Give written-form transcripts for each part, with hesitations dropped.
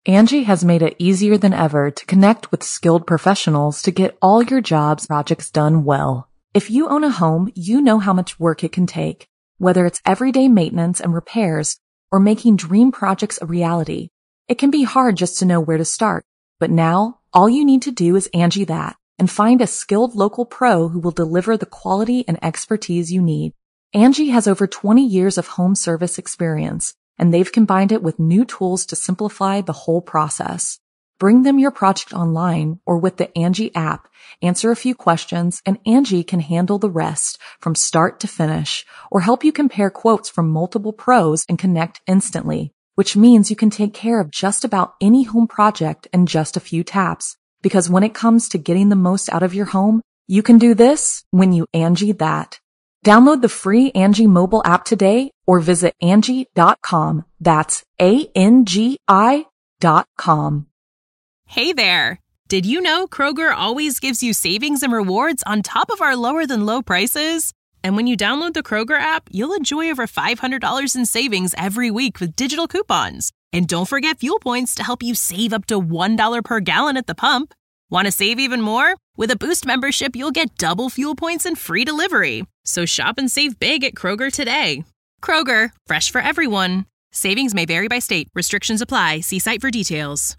Angie has made it easier than ever to connect with skilled professionals to get all your jobs projects done well. If you own a home, you know how much work it can take, whether it's everyday maintenance and repairs or making dream projects a reality. It can be hard just to know where to start, but now all you need to do is Angie that and find a skilled local pro who will deliver the quality and expertise you need. Angie has over 20 years of home service experience, and they've combined it with new tools to simplify the whole process. Bring them your project online or with the Angie app, answer a few questions, and Angie can handle the rest from start to finish, or help you compare quotes from multiple pros and connect instantly, which means you can take care of just about any home project in just a few taps. Because when it comes to getting the most out of your home, you can do this when you Angie that. Download the free Angie mobile app today or visit Angie.com. That's ANGI.com. Hey there! Did you know Kroger always gives you savings and rewards on top of our lower than low prices? And when you download the Kroger app, you'll enjoy over $500 in savings every week with digital coupons. And don't forget fuel points to help you save up to $1 per gallon at the pump. Want to save even more? With a Boost membership, you'll get double fuel points and free delivery. So shop and save big at Kroger today. Kroger, fresh for everyone. Savings may vary by state. Restrictions apply. See site for details.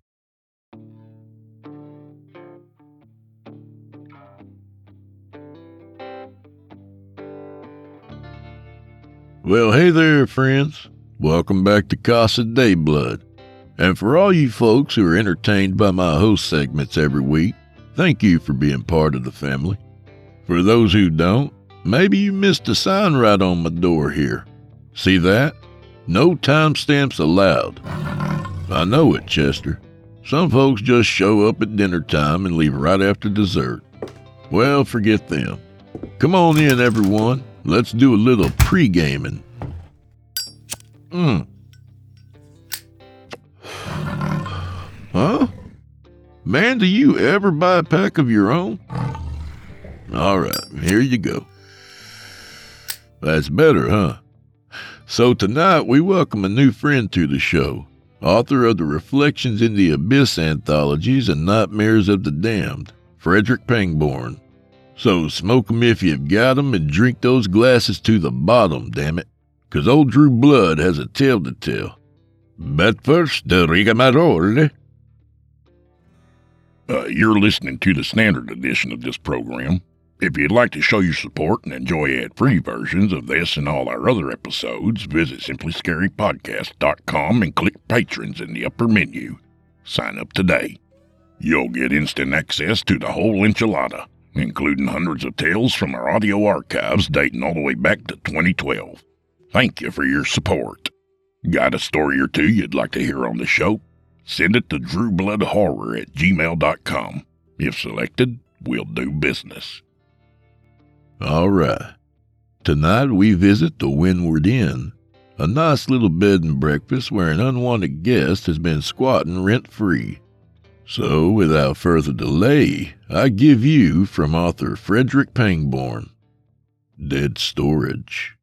Well, hey there, friends. Welcome back to Casa de Blood. And for all you folks who are entertained by my host segments every week, thank you for being part of the family. For those who don't, maybe you missed a sign right on my door here. See that? No timestamps allowed. I know it, Chester. Some folks just show up at dinner time and leave right after dessert. Well, forget them. Come on in, everyone. Let's do a little pre-gaming. Huh? Man, do you ever buy a pack of your own? All right, here you go. That's better, huh? So tonight we welcome a new friend to the show, author of the Reflections in the Abyss anthologies and Nightmares of the Damned, Frederick Pangborn. So smoke 'em if you've got 'em and drink those glasses to the bottom, damn it, 'cause old Drew Blood has a tale to tell. But first, the rigmarole. You're listening to the standard edition of this program. If you'd like to show your support and enjoy ad-free versions of this and all our other episodes, visit simplyscarypodcast.com and click Patrons in the upper menu. Sign up today. You'll get instant access to the whole enchilada, including hundreds of tales from our audio archives dating all the way back to 2012. Thank you for your support. Got a story or two you'd like to hear on the show? Send it to drewbloodhorror@gmail.com. If selected, we'll do business. All right. Tonight we visit the Windward Inn, a nice little bed and breakfast where an unwanted guest has been squatting rent-free. So, without further delay, I give you, from author Frederick Pangborn, Dead Storage.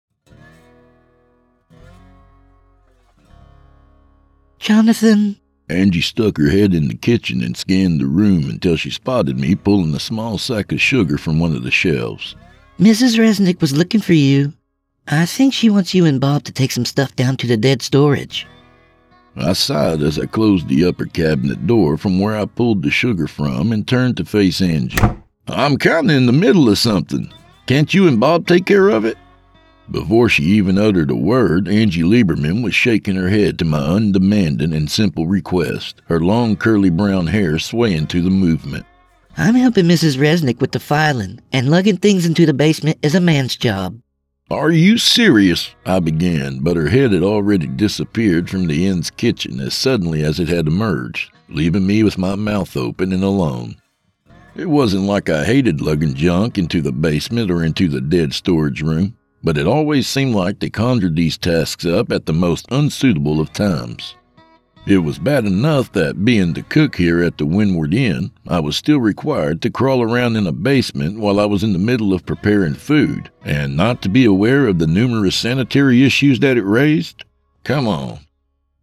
Jonathan? Angie stuck her head in the kitchen and scanned the room until she spotted me pulling a small sack of sugar from one of the shelves. Mrs. Resnick was looking for you. I think she wants you and Bob to take some stuff down to the dead storage. I sighed as I closed the upper cabinet door from where I pulled the sugar from and turned to face Angie. I'm kinda in the middle of something. Can't you and Bob take care of it? Before she even uttered a word, Angie Lieberman was shaking her head to my undemanding and simple request, her long curly brown hair swaying to the movement. I'm helping Mrs. Resnick with the filing, and lugging things into the basement is a man's job. Are you serious? I began, but her head had already disappeared from the inn's kitchen as suddenly as it had emerged, leaving me with my mouth open and alone. It wasn't like I hated lugging junk into the basement or into the dead storage room, but it always seemed like they conjured these tasks up at the most unsuitable of times. It was bad enough that, being the cook here at the Windward Inn, I was still required to crawl around in a basement while I was in the middle of preparing food, and not to be aware of the numerous sanitary issues that it raised? Come on.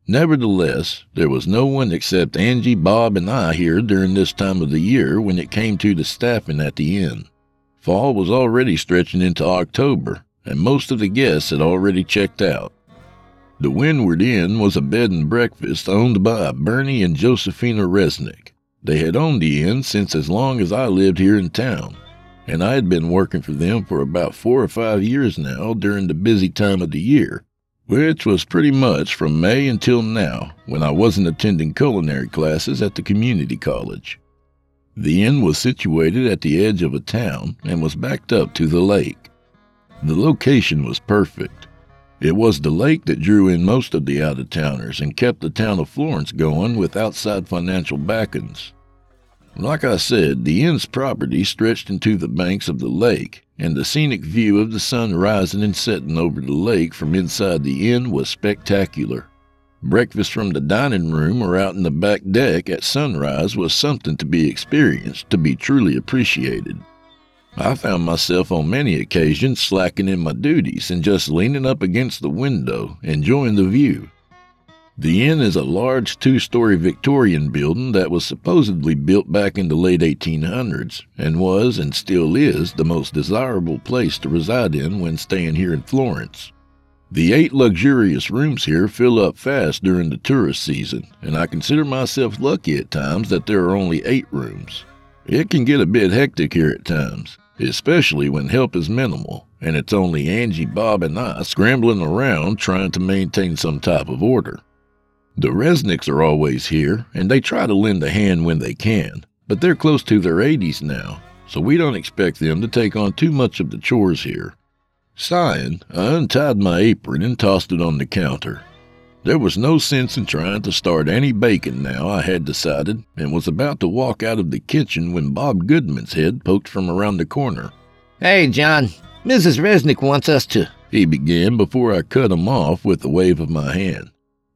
Nevertheless, there was no one except Angie, Bob, and I here during this time of the year when it came to the staffing at the inn. Fall was already stretching into October, and most of the guests had already checked out. The Windward Inn was a bed and breakfast owned by Bernie and Josephina Resnick. They had owned the inn since as long as I lived here in town, and I had been working for them for about 4 or 5 years now during the busy time of the year, which was pretty much from May until now, when I wasn't attending culinary classes at the community college. The inn was situated at the edge of a town and was backed up to the lake. The location was perfect. It was the lake that drew in most of the out-of-towners and kept the town of Florence going with outside financial backings. Like I said, the inn's property stretched into the banks of the lake, and the scenic view of the sun rising and setting over the lake from inside the inn was spectacular. Breakfast from the dining room or out in the back deck at sunrise was something to be experienced, to be truly appreciated. I found myself on many occasions slacking in my duties and just leaning up against the window, enjoying the view. The inn is a large 2-story Victorian building that was supposedly built back in the late 1800s and was and still is the most desirable place to reside in when staying here in Florence. The 8 luxurious rooms here fill up fast during the tourist season, and I consider myself lucky at times that there are only 8 rooms. It can get a bit hectic here at times, especially when help is minimal, and it's only Angie, Bob, and I scrambling around trying to maintain some type of order. The Resnicks are always here, and they try to lend a hand when they can, but they're close to their 80s now, so we don't expect them to take on too much of the chores here. Sighing, I untied my apron and tossed it on the counter. There was no sense in trying to start any bacon now, I had decided, and was about to walk out of the kitchen when Bob Goodman's head poked from around the corner. Hey, John, Mrs. Resnick wants us to... he began before I cut him off with a wave of my hand.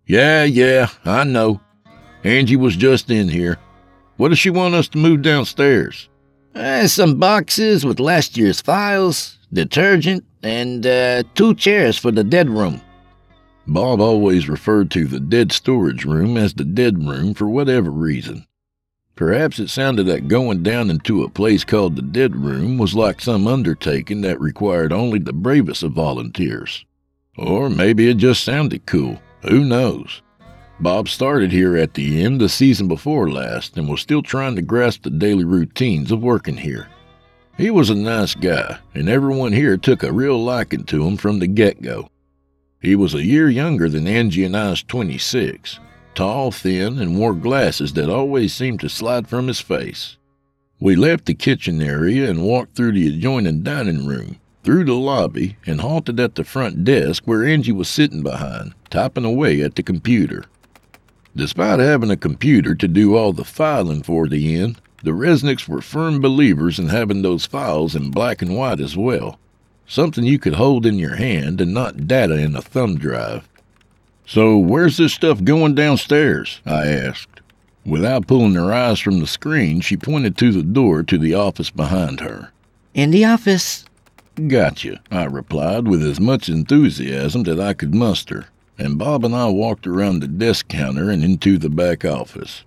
Yeah, I know. Angie was just in here. What does she want us to move downstairs? Some boxes with last year's files, detergent, and 2 chairs for the dead room. Bob always referred to the dead storage room as the dead room for whatever reason. Perhaps it sounded that going down into a place called the dead room was like some undertaking that required only the bravest of volunteers. Or maybe it just sounded cool. Who knows? Bob started here at the inn the season before last and was still trying to grasp the daily routines of working here. He was a nice guy, and everyone here took a real liking to him from the get-go. He was a year younger than Angie and I's 26, tall, thin, and wore glasses that always seemed to slide from his face. We left the kitchen area and walked through the adjoining dining room, through the lobby, and halted at the front desk where Angie was sitting behind, typing away at the computer. Despite having a computer to do all the filing for the inn, the Resnicks were firm believers in having those files in black and white as well, something you could hold in your hand and not data in a thumb drive. So where's this stuff going downstairs? I asked. Without pulling her eyes from the screen, she pointed to the door to the office behind her. In the office. Gotcha, I replied with as much enthusiasm that I could muster, and Bob and I walked around the desk counter and into the back office.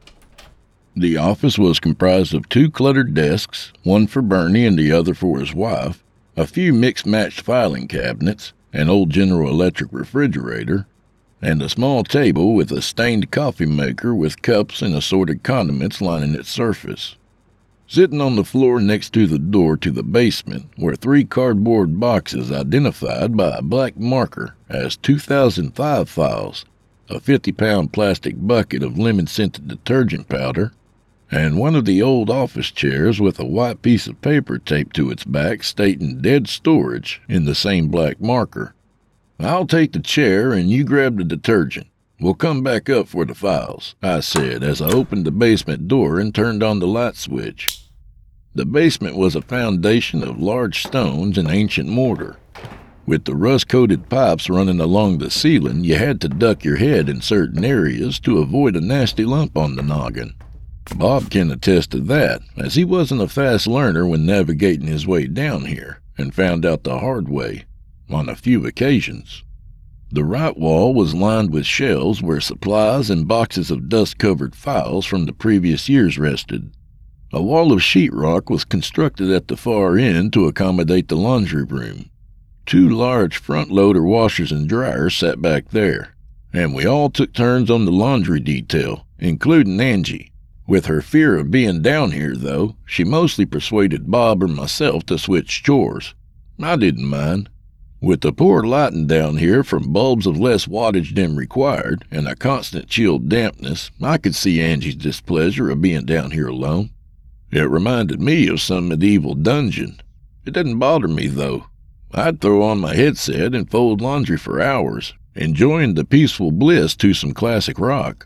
The office was comprised of 2 cluttered desks, one for Bernie and the other for his wife, a few mixed-matched filing cabinets, an old General Electric refrigerator, and a small table with a stained coffee maker with cups and assorted condiments lining its surface. Sitting on the floor next to the door to the basement were 3 cardboard boxes identified by a black marker as 2005 files, a 50-pound plastic bucket of lemon-scented detergent powder, and one of the old office chairs with a white piece of paper taped to its back stating dead storage in the same black marker. I'll take the chair and you grab the detergent. We'll come back up for the files, I said as I opened the basement door and turned on the light switch. The basement was a foundation of large stones and ancient mortar. With the rust-coated pipes running along the ceiling, you had to duck your head in certain areas to avoid a nasty lump on the noggin. Bob can attest to that, as he wasn't a fast learner when navigating his way down here, and found out the hard way, on a few occasions. The right wall was lined with shelves where supplies and boxes of dust-covered files from the previous years rested. A wall of sheetrock was constructed at the far end to accommodate the laundry room. 2 large front-loader washers and dryers sat back there, and we all took turns on the laundry detail, including Angie. With her fear of being down here, though, she mostly persuaded Bob or myself to switch chores. I didn't mind. With the poor lighting down here from bulbs of less wattage than required and a constant chilled dampness, I could see Angie's displeasure of being down here alone. It reminded me of some medieval dungeon. It didn't bother me, though. I'd throw on my headset and fold laundry for hours, enjoying the peaceful bliss to some classic rock.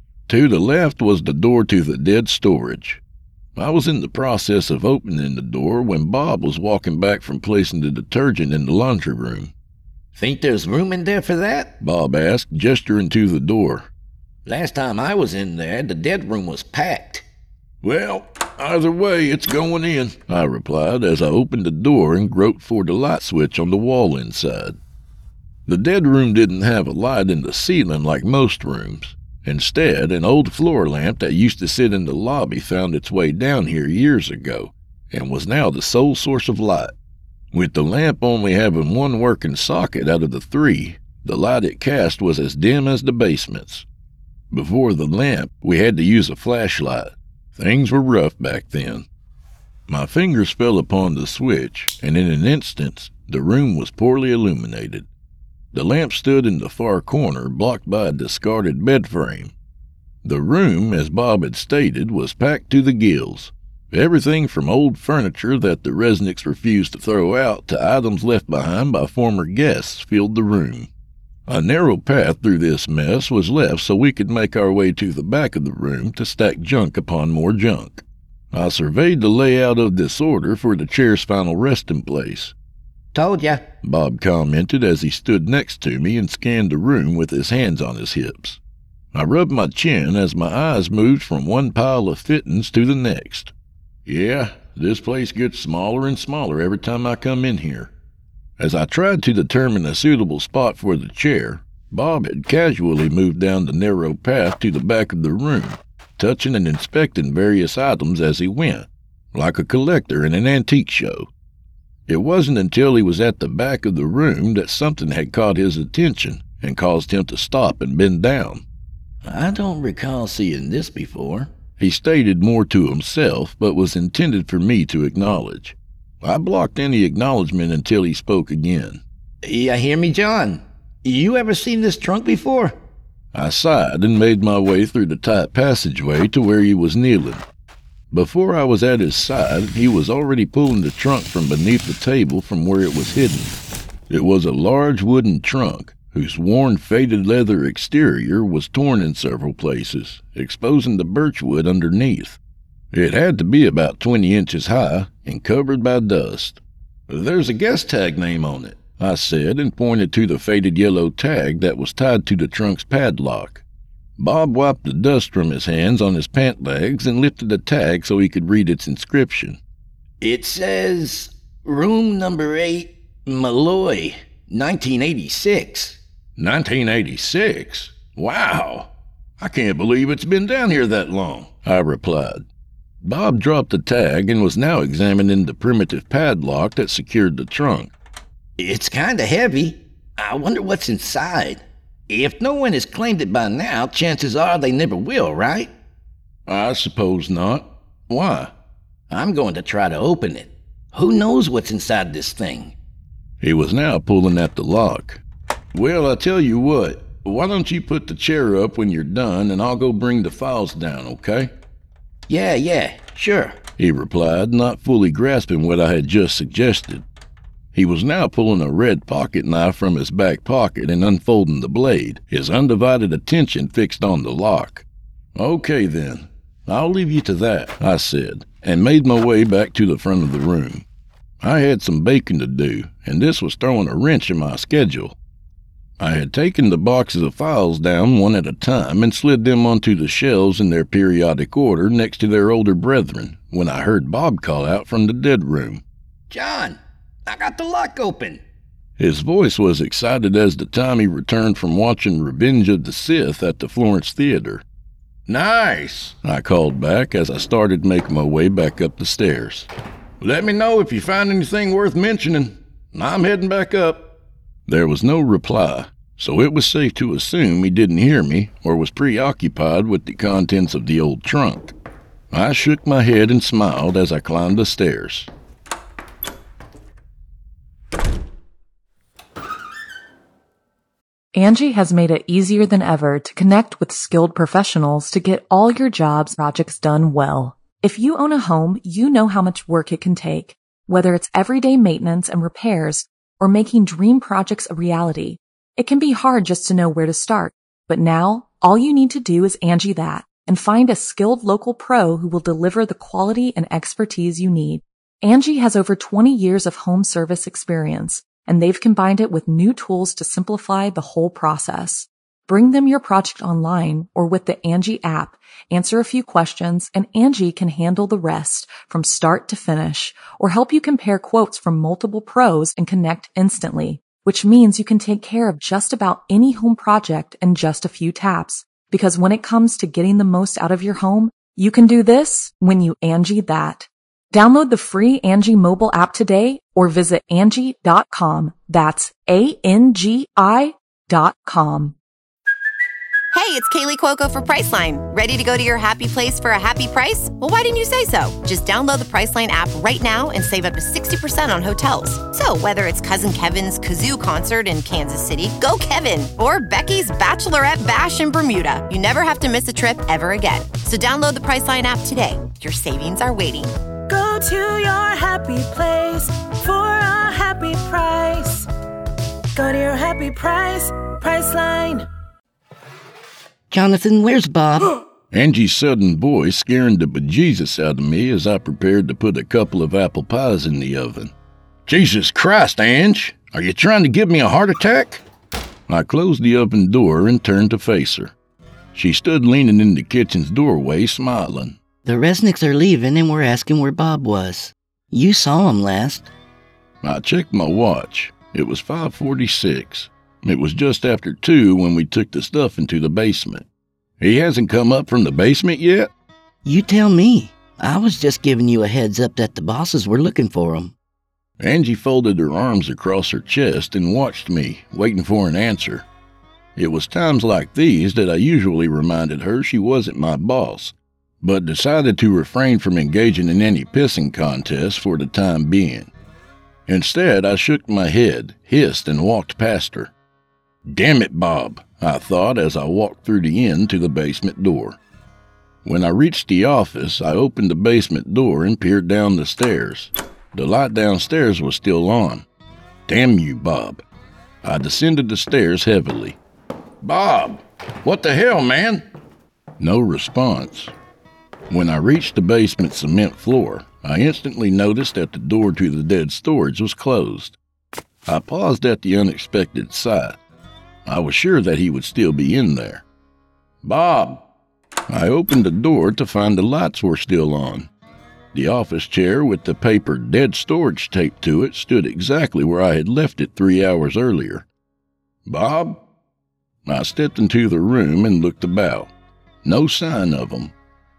To the left was the door to the dead storage. I was in the process of opening the door when Bob was walking back from placing the detergent in the laundry room. Think there's room in there for that? Bob asked, gesturing to the door. Last time I was in there, the dead room was packed. Well, either way, it's going in, I replied as I opened the door and groped for the light switch on the wall inside. The dead room didn't have a light in the ceiling like most rooms. Instead, an old floor lamp that used to sit in the lobby found its way down here years ago and was now the sole source of light. With the lamp only having one working socket out of the 3, the light it cast was as dim as the basement's. Before the lamp, we had to use a flashlight. Things were rough back then. My fingers fell upon the switch, and in an instant, the room was poorly illuminated. The lamp stood in the far corner, blocked by a discarded bed frame. The room, as Bob had stated, was packed to the gills. Everything from old furniture that the Resnicks refused to throw out to items left behind by former guests filled the room. A narrow path through this mess was left so we could make our way to the back of the room to stack junk upon more junk. I surveyed the layout of disorder for the chair's final resting place. Told ya, Bob commented as he stood next to me and scanned the room with his hands on his hips. I rubbed my chin as my eyes moved from one pile of fittings to the next. Yeah, this place gets smaller and smaller every time I come in here. As I tried to determine a suitable spot for the chair, Bob had casually moved down the narrow path to the back of the room, touching and inspecting various items as he went, like a collector in an antique show. It wasn't until he was at the back of the room that something had caught his attention and caused him to stop and bend down. I don't recall seeing this before, he stated more to himself, but was intended for me to acknowledge. I blocked any acknowledgement until he spoke again. You hear me, John? You ever seen this trunk before? I sighed and made my way through the tight passageway to where he was kneeling. Before I was at his side, he was already pulling the trunk from beneath the table from where it was hidden. It was a large wooden trunk, whose worn, faded leather exterior was torn in several places, exposing the birchwood underneath. It had to be about 20 inches high and covered by dust. "There's a guest tag name on it," I said, and pointed to the faded yellow tag that was tied to the trunk's padlock. Bob wiped the dust from his hands on his pant legs and lifted the tag so he could read its inscription. It says, Room number 8, Malloy, 1986. 1986? Wow! I can't believe it's been down here that long, I replied. Bob dropped the tag and was now examining the primitive padlock that secured the trunk. It's kinda heavy. I wonder what's inside. If no one has claimed it by now, chances are they never will, right? I suppose not. Why? I'm going to try to open it. Who knows what's inside this thing? He was now pulling at the lock. Well, I tell you what, why don't you put the chair up when you're done and I'll go bring the files down, okay? Yeah, sure, he replied, not fully grasping what I had just suggested. He was now pulling a red pocket knife from his back pocket and unfolding the blade, his undivided attention fixed on the lock. Okay then, I'll leave you to that, I said, and made my way back to the front of the room. I had some baking to do, and this was throwing a wrench in my schedule. I had taken the boxes of files down one at a time and slid them onto the shelves in their periodic order next to their older brethren when I heard Bob call out from the dead room. John, I got the lock open. His voice was excited as the time he returned from watching Revenge of the Sith at the Florence Theater. "Nice," I called back as I started making my way back up the stairs. "Let me know if you find anything worth mentioning. I'm heading back up." There was no reply, so it was safe to assume he didn't hear me or was preoccupied with the contents of the old trunk. I shook my head and smiled as I climbed the stairs. Angie has made it easier than ever to connect with skilled professionals to get all your jobs projects done well. If you own a home, you know how much work it can take, whether it's everyday maintenance and repairs or making dream projects a reality. It can be hard just to know where to start, but now all you need to do is Angie that and find a skilled local pro who will deliver the quality and expertise you need. Angie has over 20 years of home service experience, and they've combined it with new tools to simplify the whole process. Bring them your project online or with the Angie app, answer a few questions, and Angie can handle the rest from start to finish or help you compare quotes from multiple pros and connect instantly, which means you can take care of just about any home project in just a few taps. Because when it comes to getting the most out of your home, you can do this when you Angie that. Download the free Angie mobile app today or visit Angie.com. That's ANGI.com. Hey, it's Kaylee Cuoco for Priceline. Ready to go to your happy place for a happy price? Well, why didn't you say so? Just download the Priceline app right now and save up to 60% on hotels. So whether it's Cousin Kevin's Kazoo Concert in Kansas City, go Kevin, or Becky's Bachelorette Bash in Bermuda, you never have to miss a trip ever again. So download the Priceline app today. Your savings are waiting. Go to your happy place for a happy price. Go to your happy price, Priceline. Jonathan, where's Bob? Angie's sudden voice scaring the bejesus out of me as I prepared to put a couple of apple pies in the oven. "Jesus Christ, Ange! Are you trying to give me a heart attack?" I closed the oven door and turned to face her. She stood leaning in the kitchen's doorway, smiling. "The Resnicks are leaving and we're asking where Bob was. You saw him last." I checked my watch. It was 5:46. It was just after 2 when we took the stuff into the basement. "He hasn't come up from the basement yet?" You tell me. I was just giving you a heads up that the bosses were looking for him. Angie folded her arms across her chest and watched me, waiting for an answer. It was times like these that I usually reminded her she wasn't my boss, but decided to refrain from engaging in any pissing contest for the time being. Instead, I shook my head, hissed, and walked past her. "Damn it, Bob," I thought as I walked through the inn to the basement door. When I reached the office, I opened the basement door and peered down the stairs. The light downstairs was still on. Damn you, Bob. I descended the stairs heavily. "Bob, what the hell, man?" No response. When I reached the basement cement floor, I instantly noticed that the door to the dead storage was closed. I paused at the unexpected sight. I was sure that he would still be in there. "Bob!" I opened the door to find the lights were still on. The office chair with the paper dead storage taped to it stood exactly where I had left it 3 hours earlier. "Bob?" I stepped into the room and looked about. No sign of him.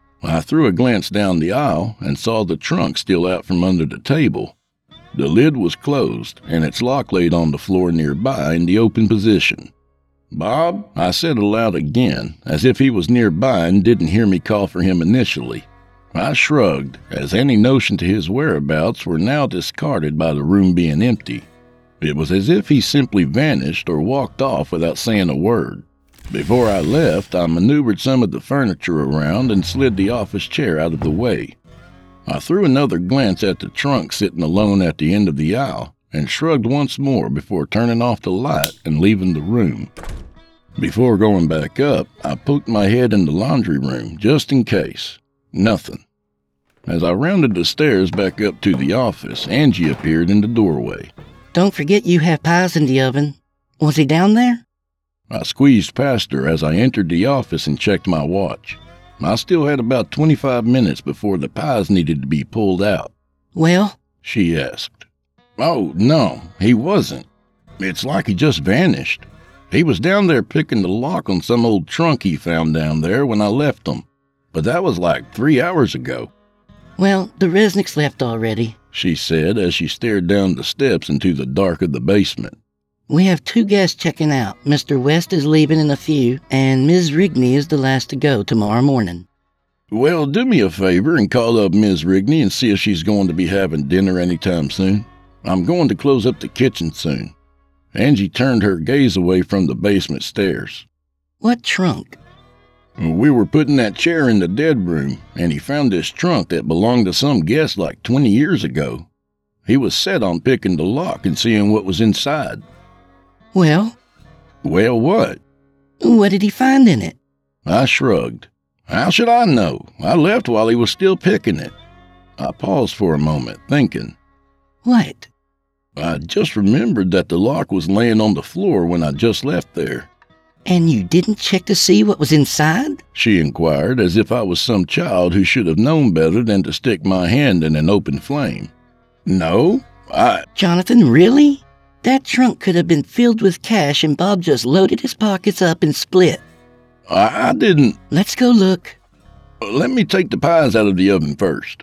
I threw a glance down the aisle and saw the trunk still out from under the table. The lid was closed, and its lock laid on the floor nearby in the open position. "Bob?" I said aloud again, as if he was nearby and didn't hear me call for him initially. I shrugged, as any notion to his whereabouts were now discarded by the room being empty. It was as if he simply vanished or walked off without saying a word. Before I left, I maneuvered some of the furniture around and slid the office chair out of the way. I threw another glance at the trunk sitting alone at the end of the aisle and shrugged once more before turning off the light and leaving the room. Before going back up, I poked my head in the laundry room just in case. Nothing. As I rounded the stairs back up to the office, Angie appeared in the doorway. "Don't forget you have pies in the oven. Was he down there?" I squeezed past her as I entered the office and checked my watch. I still had about 25 minutes before the pies needed to be pulled out. "Well?" she asked. "Oh, no, he wasn't." It's like he just vanished. He was down there picking the lock on some old trunk he found down there when I left him. But that was like 3 hours ago." "Well, the Resnicks left already," she said as she stared down the steps into the dark of the basement. "We have 2 guests checking out. Mr. West is leaving in a few, and Ms. Rigney is the last to go tomorrow morning." "Well, do me a favor and call up Ms. Rigney and see if she's going to be having dinner anytime soon. I'm going to close up the kitchen soon." Angie turned her gaze away from the basement stairs. "What trunk?" "We were putting that chair in the dead room, and he found this trunk that belonged to some guest like 20 years ago. He was set on picking the lock and seeing what was inside." "Well?" "Well, what?" "What did he find in it?" I shrugged. "How should I know? I left while he was still picking it." I paused for a moment, thinking. "What?" I just remembered that the lock was laying on the floor when I just left there. "And you didn't check to see what was inside?" she inquired, as if I was some child who should have known better than to stick my hand in an open flame. "No, "Jonathan, really? That trunk could have been filled with cash and Bob just loaded his pockets up and split." I didn't." "Let's go look." "Let me take the pies out of the oven first."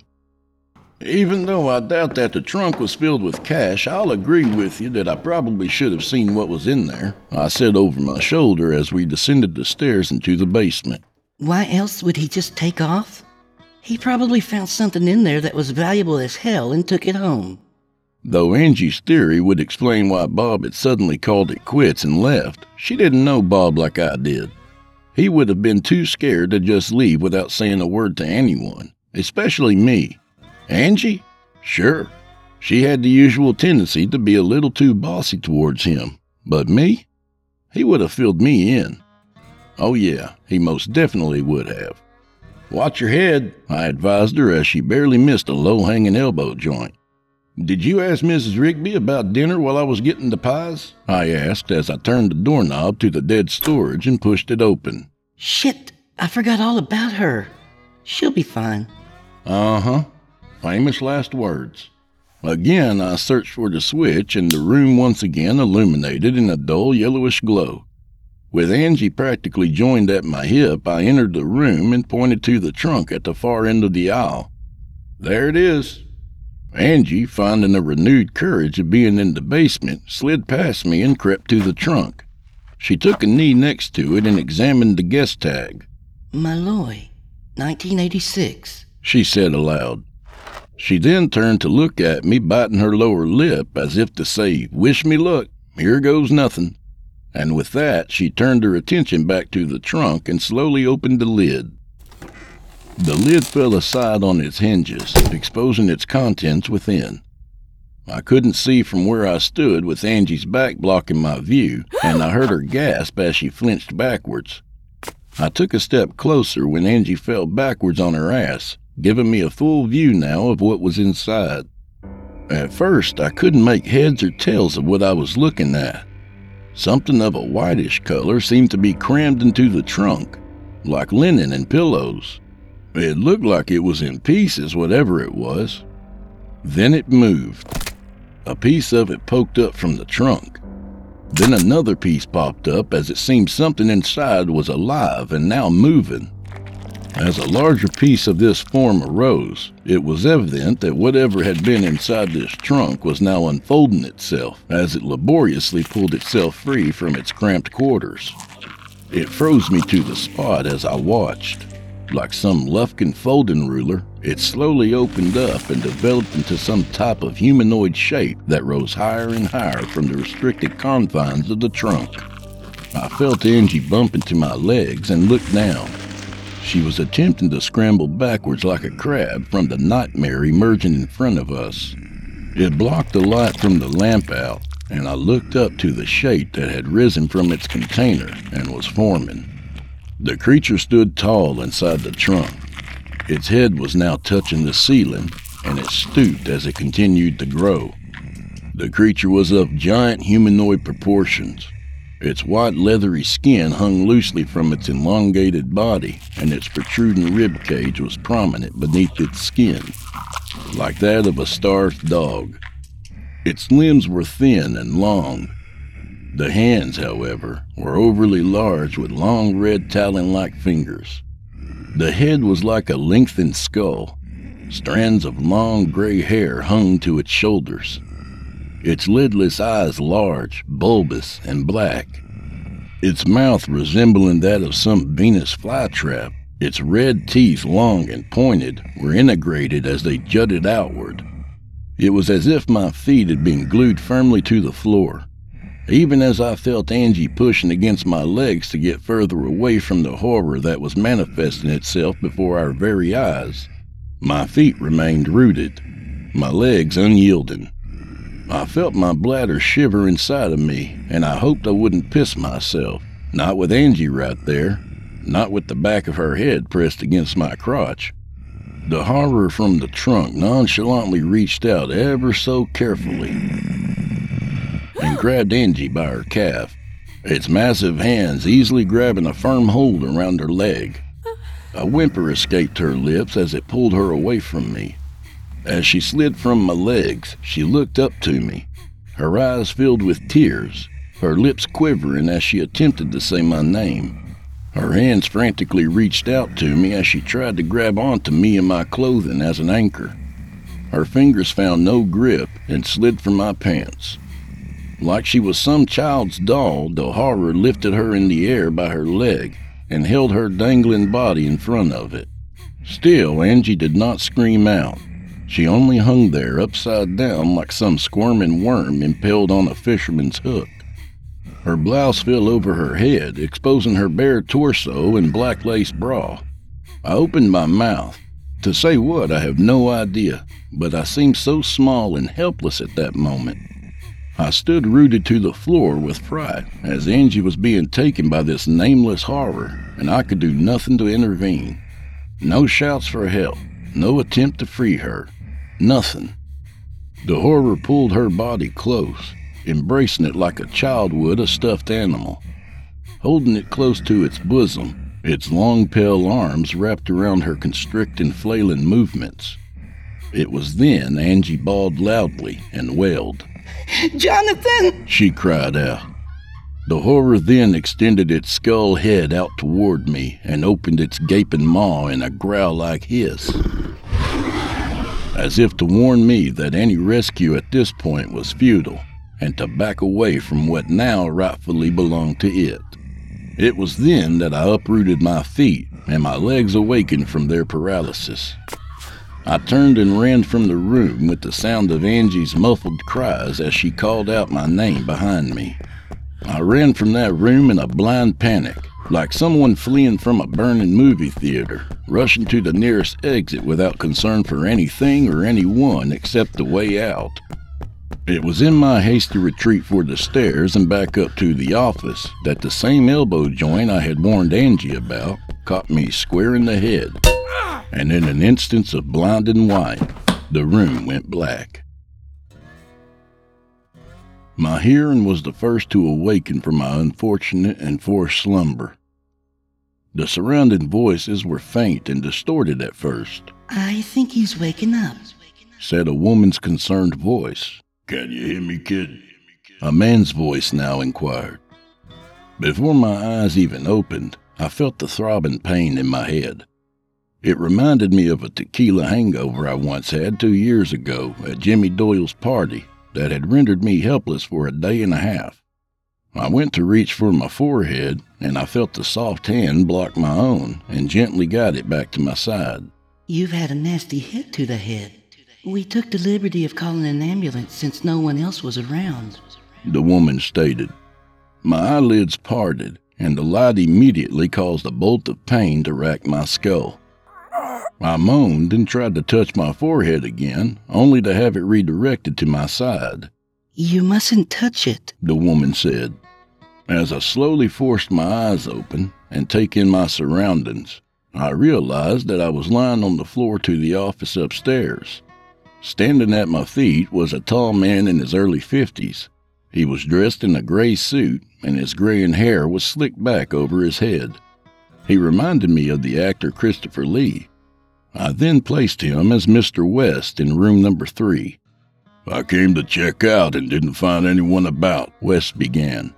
"Even though I doubt that the trunk was filled with cash, I'll agree with you that I probably should have seen what was in there," I said over my shoulder as we descended the stairs into the basement. "Why else would he just take off? He probably found something in there that was valuable as hell and took it home." Though Angie's theory would explain why Bob had suddenly called it quits and left, she didn't know Bob like I did. He would have been too scared to just leave without saying a word to anyone, especially me. Angie? Sure. She had the usual tendency to be a little too bossy towards him. But me? He would have filled me in. Oh yeah, he most definitely would have. "Watch your head," I advised her as she barely missed a low-hanging elbow joint. "Did you ask Mrs. Rigby about dinner while I was getting the pies?" I asked as I turned the doorknob to the dead storage and pushed it open. "Shit, I forgot all about her. She'll be fine." Uh-huh. Famous last words. Again, I searched for the switch, and the room once again illuminated in a dull yellowish glow. With Angie practically joined at my hip, I entered the room and pointed to the trunk at the far end of the aisle. "There it is." Angie, finding a renewed courage of being in the basement, slid past me and crept to the trunk. She took a knee next to it and examined the guest tag. "Malloy, 1986, she said aloud. She then turned to look at me, biting her lower lip as if to say, "Wish me luck, here goes nothing." And with that, she turned her attention back to the trunk and slowly opened the lid. The lid fell aside on its hinges, exposing its contents within. I couldn't see from where I stood with Angie's back blocking my view, and I heard her gasp as she flinched backwards. I took a step closer when Angie fell backwards on her ass, giving me a full view now of what was inside. At first, I couldn't make heads or tails of what I was looking at. Something of a whitish color seemed to be crammed into the trunk, like linen and pillows. It looked like it was in pieces, whatever it was. Then it moved. A piece of it poked up from the trunk. Then another piece popped up as it seemed something inside was alive and now moving. As a larger piece of this form arose, it was evident that whatever had been inside this trunk was now unfolding itself as it laboriously pulled itself free from its cramped quarters. It froze me to the spot as I watched. Like some Lufkin folding ruler, it slowly opened up and developed into some type of humanoid shape that rose higher and higher from the restricted confines of the trunk. I felt Angie bump into my legs and looked down. She was attempting to scramble backwards like a crab from the nightmare emerging in front of us. It blocked the light from the lamp out, and I looked up to the shape that had risen from its container and was forming. The creature stood tall inside the trunk. Its head was now touching the ceiling, and it stooped as it continued to grow. The creature was of giant humanoid proportions. Its white leathery skin hung loosely from its elongated body, and its protruding rib cage was prominent beneath its skin, like that of a starved dog. Its limbs were thin and long, The hands, however, were overly large with long red talon-like fingers. The head was like a lengthened skull. Strands of long gray hair hung to its shoulders. Its lidless eyes large, bulbous, and black. Its mouth resembling that of some Venus flytrap. Its red teeth, long and pointed, were integrated as they jutted outward. It was as if my feet had been glued firmly to the floor. Even as I felt Angie pushing against my legs to get further away from the horror that was manifesting itself before our very eyes, my feet remained rooted, my legs unyielding. I felt my bladder shiver inside of me, and I hoped I wouldn't piss myself, not with Angie right there, not with the back of her head pressed against my crotch. The horror from the trunk nonchalantly reached out ever so carefully and grabbed Angie by her calf, its massive hands easily grabbing a firm hold around her leg. A whimper escaped her lips as it pulled her away from me. As she slid from my legs, she looked up to me, her eyes filled with tears, her lips quivering as she attempted to say my name. Her hands frantically reached out to me as she tried to grab onto me and my clothing as an anchor. Her fingers found no grip and slid from my pants. Like she was some child's doll, the horror lifted her in the air by her leg and held her dangling body in front of it. Still, Angie did not scream out. She only hung there upside down like some squirming worm impaled on a fisherman's hook. Her blouse fell over her head, exposing her bare torso and black lace bra. I opened my mouth. To say what, I have no idea, but I seemed so small and helpless at that moment. I stood rooted to the floor with fright as Angie was being taken by this nameless horror, and I could do nothing to intervene. No shouts for help, no attempt to free her, nothing. The horror pulled her body close, embracing it like a child would a stuffed animal, holding it close to its bosom, its long pale arms wrapped around her constricting, flailing movements. It was then Angie bawled loudly and wailed. "Jonathan!" she cried out. The horror then extended its skull head out toward me and opened its gaping maw in a growl-like hiss, as if to warn me that any rescue at this point was futile and to back away from what now rightfully belonged to it. It was then that I uprooted my feet and my legs awakened from their paralysis. I turned and ran from the room with the sound of Angie's muffled cries as she called out my name behind me. I ran from that room in a blind panic, like someone fleeing from a burning movie theater, rushing to the nearest exit without concern for anything or anyone except the way out. It was in my hasty retreat for the stairs and back up to the office that the same elbow joint I had warned Angie about caught me square in the head. And in an instance of blinding white, the room went black. My hearing was the first to awaken from my unfortunate and forced slumber. The surrounding voices were faint and distorted at first. "I think he's waking up," said a woman's concerned voice. Can you hear me, kid? A man's voice now inquired. Before my eyes even opened, I felt the throbbing pain in my head. It reminded me of a tequila hangover I once had 2 years ago at Jimmy Doyle's party that had rendered me helpless for a day and a half. I went to reach for my forehead, and I felt the soft hand block my own and gently guide it back to my side. "You've had a nasty hit to the head. We took the liberty of calling an ambulance since no one else was around," the woman stated. My eyelids parted, and the light immediately caused a bolt of pain to rack my skull. I moaned and tried to touch my forehead again, only to have it redirected to my side. "You mustn't touch it," the woman said. As I slowly forced my eyes open and take in my surroundings, I realized that I was lying on the floor to the office upstairs. Standing at my feet was a tall man in his early 50s. He was dressed in a gray suit, and his graying hair was slicked back over his head. He reminded me of the actor Christopher Lee. I then placed him as Mr. West in room number 3. "I came to check out and didn't find anyone about," West began.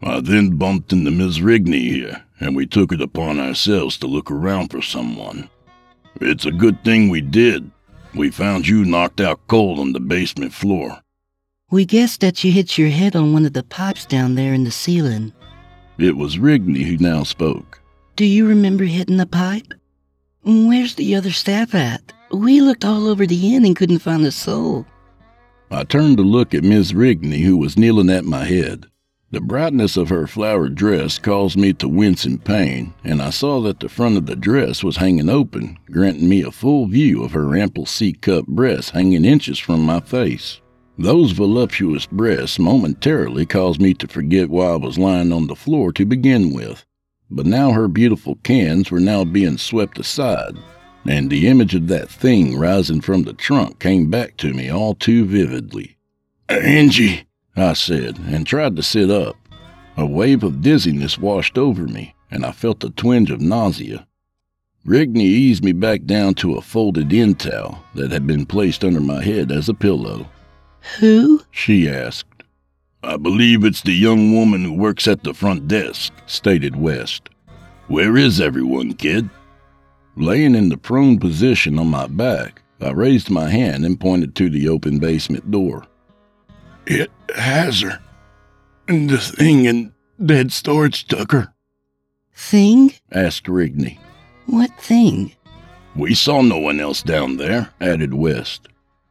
I then bumped into Miss Rigney here, and we took it upon ourselves to look around for someone. It's a good thing we did. We found you knocked out cold on the basement floor. We guessed that you hit your head on one of the pipes down there in the ceiling. It was Rigney who now spoke. Do you remember hitting the pipe? Where's the other staff at? We looked all over the inn and couldn't find a soul. I turned to look at Miss Rigney, who was kneeling at my head. The brightness of her flowered dress caused me to wince in pain, and I saw that the front of the dress was hanging open, granting me a full view of her ample C-cup breasts hanging inches from my face. Those voluptuous breasts momentarily caused me to forget why I was lying on the floor to begin with. But now her beautiful cans were now being swept aside, and the image of that thing rising from the trunk came back to me all too vividly. "Angie," I said, and tried to sit up. A wave of dizziness washed over me, and I felt a twinge of nausea. Rigney eased me back down to a folded end towel that had been placed under my head as a pillow. Who? She asked. "I believe it's the young woman who works at the front desk," stated West. "Where is everyone, kid?" Laying in the prone position on my back, I raised my hand and pointed to the open basement door. "It has her. And the thing in dead storage took her." Thing? asked Rigney. What thing? "We saw no one else down there," added West.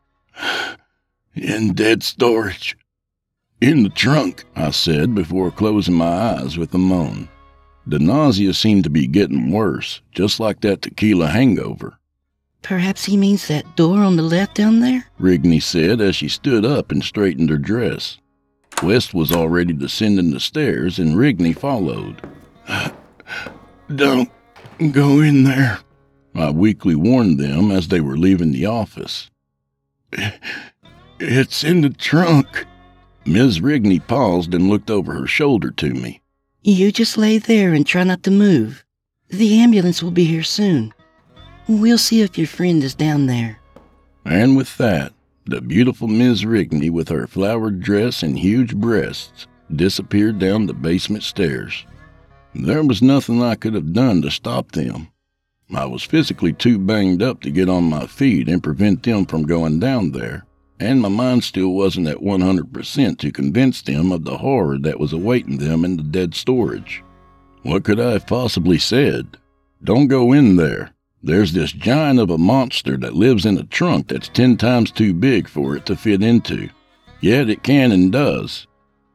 "In dead storage. In the trunk," I said before closing my eyes with a moan. The nausea seemed to be getting worse, just like that tequila hangover. Perhaps he means that door on the left down there? Rigney said as she stood up and straightened her dress. West was already descending the stairs, and Rigney followed. "Don't go in there," I weakly warned them as they were leaving the office. "It's in the trunk." Ms. Rigney paused and looked over her shoulder to me. You just lay there and try not to move. The ambulance will be here soon. We'll see if your friend is down there. And with that, the beautiful Ms. Rigney, with her flowered dress and huge breasts, disappeared down the basement stairs. There was nothing I could have done to stop them. I was physically too banged up to get on my feet and prevent them from going down there, and my mind still wasn't at 100% to convince them of the horror that was awaiting them in the dead storage. What could I have possibly said? "Don't go in there. There's this giant of a monster that lives in a trunk that's 10 times too big for it to fit into. Yet it can and does."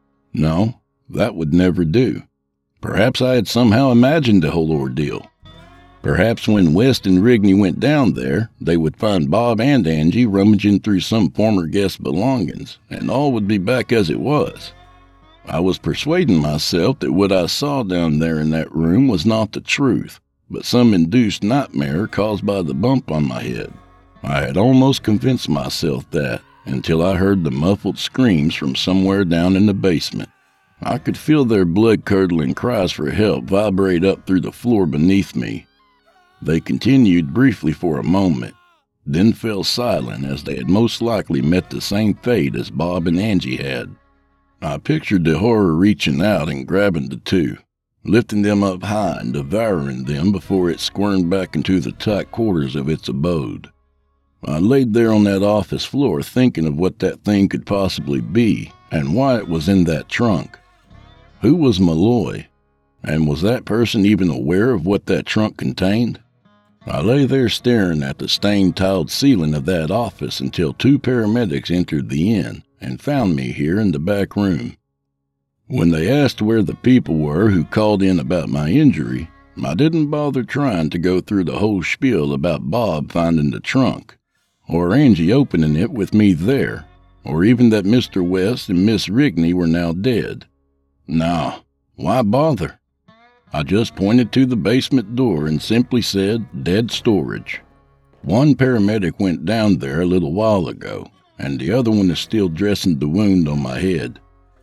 No, that would never do. Perhaps I had somehow imagined the whole ordeal. Perhaps when West and Rigney went down there, they would find Bob and Angie rummaging through some former guest's belongings, and all would be back as it was. I was persuading myself that what I saw down there in that room was not the truth, but some induced nightmare caused by the bump on my head. I had almost convinced myself that, until I heard the muffled screams from somewhere down in the basement. I could feel their blood-curdling cries for help vibrate up through the floor beneath me. They continued briefly for a moment, then fell silent as they had most likely met the same fate as Bob and Angie had. I pictured the horror reaching out and grabbing the two, lifting them up high and devouring them before it squirmed back into the tight quarters of its abode. I laid there on that office floor thinking of what that thing could possibly be and why it was in that trunk. Who was Malloy? And was that person even aware of what that trunk contained? I lay there staring at the stained-tiled ceiling of that office until 2 paramedics entered the inn and found me here in the back room. When they asked where the people were who called in about my injury, I didn't bother trying to go through the whole spiel about Bob finding the trunk, or Angie opening it with me there, or even that Mr. West and Miss Rigney were now dead. No, why bother? I just pointed to the basement door and simply said, "Dead storage." One paramedic went down there a little while ago, and the other one is still dressing the wound on my head.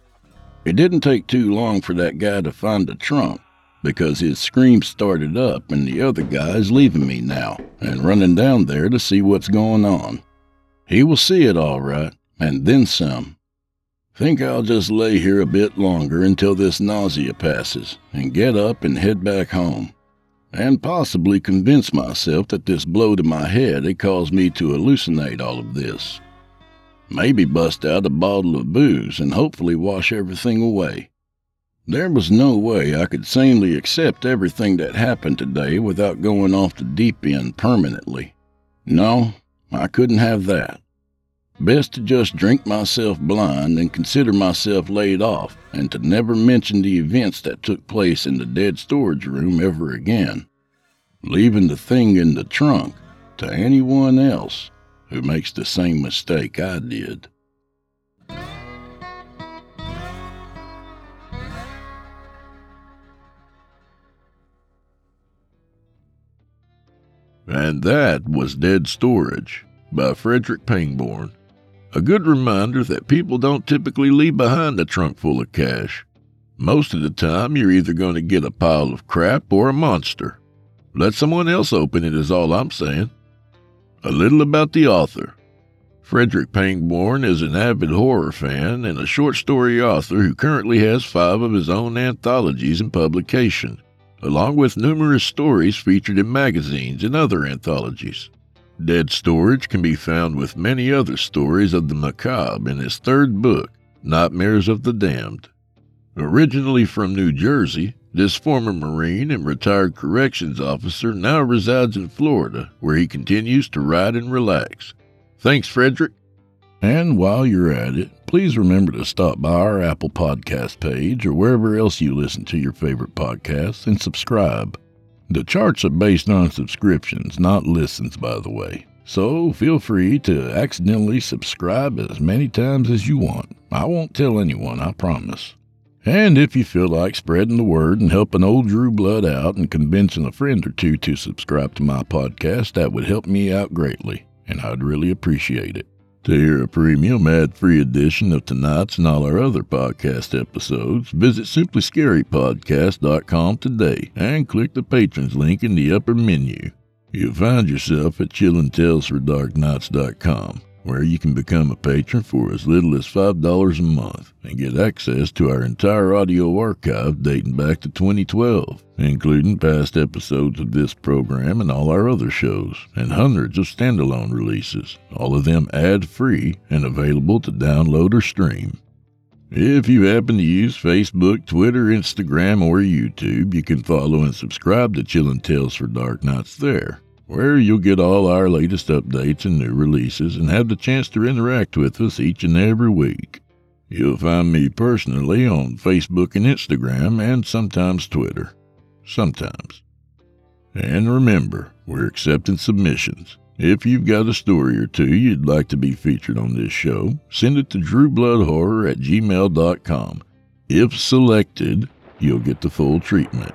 It didn't take too long for that guy to find the trunk, because his screams started up and the other guy is leaving me now and running down there to see what's going on. He will see it all right, and then some. Think I'll just lay here a bit longer until this nausea passes and get up and head back home. And possibly convince myself that this blow to my head had caused me to hallucinate all of this. Maybe bust out a bottle of booze and hopefully wash everything away. There was no way I could sanely accept everything that happened today without going off the deep end permanently. No, I couldn't have that. Best to just drink myself blind and consider myself laid off, and to never mention the events that took place in the dead storage room ever again, leaving the thing in the trunk to anyone else who makes the same mistake I did. And that was Dead Storage by Frederick Pangborn. A good reminder that people don't typically leave behind a trunk full of cash. Most of the time, you're either going to get a pile of crap or a monster. Let someone else open it is all I'm saying. A little about the author. Frederick Pangborn is an avid horror fan and a short story author who currently has 5 of his own anthologies in publication, along with numerous stories featured in magazines and other anthologies. Dead Storage can be found with many other stories of the macabre in his 3rd book, Nightmares of the Damned. Originally from New Jersey, this former Marine and retired corrections officer now resides in Florida, where he continues to write and relax. Thanks, Frederick. And while you're at it, please remember to stop by our Apple Podcast page or wherever else you listen to your favorite podcasts and subscribe. The charts are based on subscriptions, not listens, by the way. So feel free to accidentally subscribe as many times as you want. I won't tell anyone, I promise. And if you feel like spreading the word and helping old Drew Blood out and convincing a friend or two to subscribe to my podcast, that would help me out greatly, and I'd really appreciate it. To hear a premium ad-free edition of tonight's and all our other podcast episodes, visit simplyscarypodcast.com today and click the patrons link in the upper menu. You'll find yourself at chillintalesfordarknights.com, where you can become a patron for as little as $5 a month and get access to our entire audio archive dating back to 2012, including past episodes of this program and all our other shows, and hundreds of standalone releases, all of them ad-free and available to download or stream. If you happen to use Facebook, Twitter, Instagram, or YouTube, you can follow and subscribe to Chillin' Tales for Dark Nights there, where you'll get all our latest updates and new releases and have the chance to interact with us each and every week. You'll find me personally on Facebook and Instagram and sometimes Twitter. Sometimes. And remember, we're accepting submissions. If you've got a story or two you'd like to be featured on this show, send it to drewbloodhorror@gmail.com. If selected, you'll get the full treatment.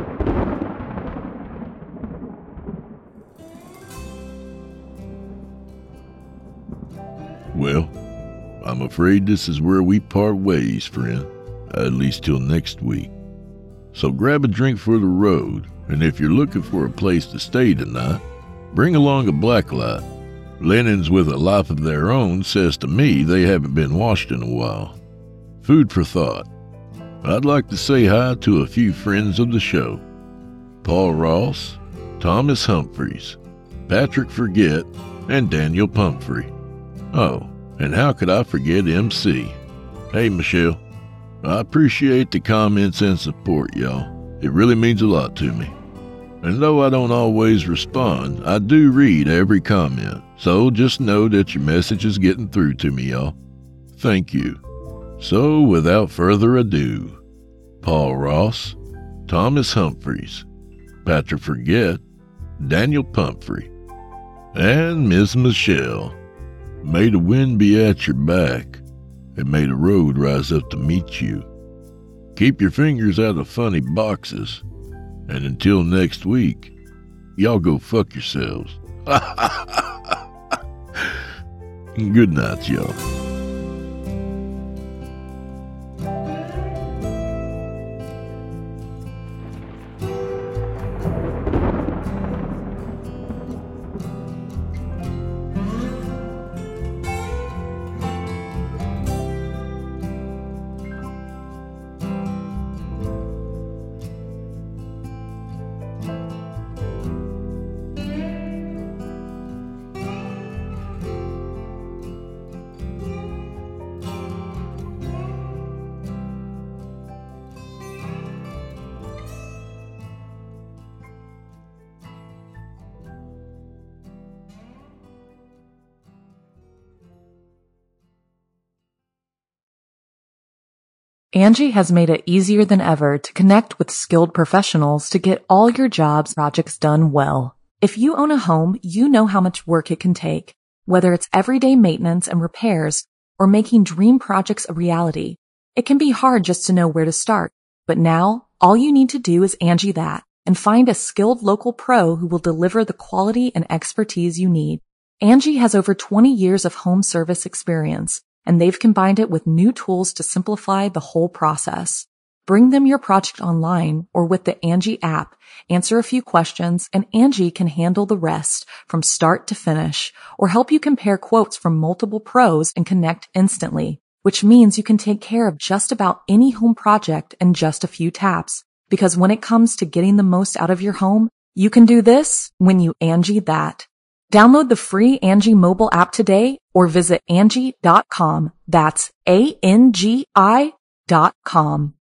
Well, I'm afraid this is where we part ways, friend, at least till next week. So grab a drink for the road, and if you're looking for a place to stay tonight, bring along a blacklight. Linens with a life of their own says to me they haven't been washed in a while. Food for thought. I'd like to say hi to a few friends of the show. Paul Ross, Thomas Humphreys, Patrick Forget, and Daniel Pumphrey. Oh, and how could I forget MC? Hey, Michelle. I appreciate the comments and support, y'all. It really means a lot to me. And though I don't always respond, I do read every comment, so just know that your message is getting through to me, y'all. Thank you. So, without further ado, Paul Ross, Thomas Humphreys, Patrick Forget, Daniel Pumphrey, and Miss Michelle. May the wind be at your back, and may the road rise up to meet you. Keep your fingers out of funny boxes, and until next week, y'all go fuck yourselves. Good night, y'all. Angie has made it easier than ever to connect with skilled professionals to get all your jobs projects done well. If you own a home, you know how much work it can take, whether it's everyday maintenance and repairs or making dream projects a reality. It can be hard just to know where to start, but now all you need to do is Angie that and find a skilled local pro who will deliver the quality and expertise you need. Angie has over 20 years of home service experience, and they've combined it with new tools to simplify the whole process. Bring them your project online or with the Angie app, answer a few questions, and Angie can handle the rest from start to finish or help you compare quotes from multiple pros and connect instantly, which means you can take care of just about any home project in just a few taps. Because when it comes to getting the most out of your home, you can do this when you Angie that. Download the free Angie mobile app today or visit Angie.com. That's ANGI.com.